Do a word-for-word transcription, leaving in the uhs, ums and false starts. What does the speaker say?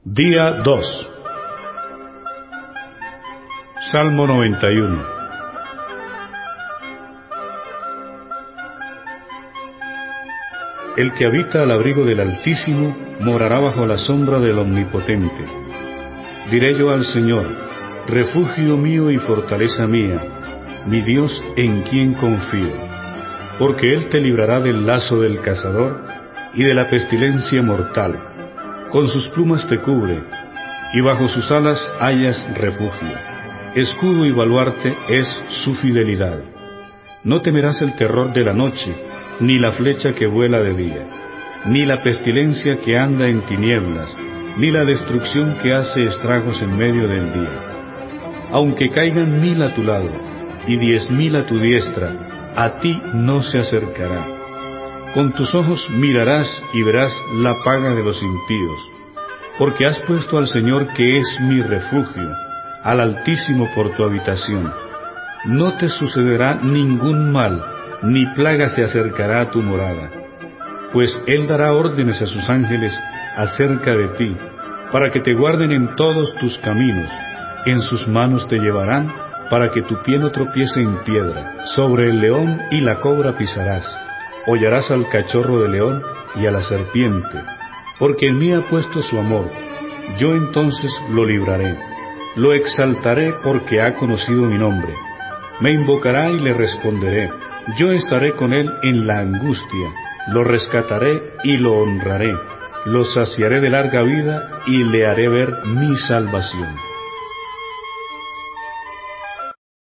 Día dos. Salmo noventa y uno. El que habita al abrigo del Altísimo morará bajo la sombra del Omnipotente. Diré yo al Señor, refugio mío y fortaleza mía, mi Dios en quien confío. Porque Él te librará del lazo del cazador y de la pestilencia mortal. Con sus plumas te cubre, y bajo sus alas hallas refugio. Escudo y baluarte es su fidelidad. No temerás el terror de la noche, ni la flecha que vuela de día, ni la pestilencia que anda en tinieblas, ni la destrucción que hace estragos en medio del día. Aunque caigan mil a tu lado, y diez mil a tu diestra, a ti no se acercará. Con tus ojos mirarás y verás la paga de los impíos, porque has puesto al Señor que es mi refugio, al Altísimo por tu habitación. No te sucederá ningún mal, ni plaga se acercará a tu morada, pues Él dará órdenes a sus ángeles acerca de ti, para que te guarden en todos tus caminos. En sus manos te llevarán, para que tu pie no tropiece en piedra. Sobre el león y la cobra pisarás, hollarás al cachorro de león y a la serpiente. Porque en mí ha puesto su amor, yo entonces lo libraré. Lo exaltaré porque ha conocido mi nombre. Me invocará y le responderé. Yo estaré con él en la angustia, lo rescataré y lo honraré. Lo saciaré de larga vida y le haré ver mi salvación.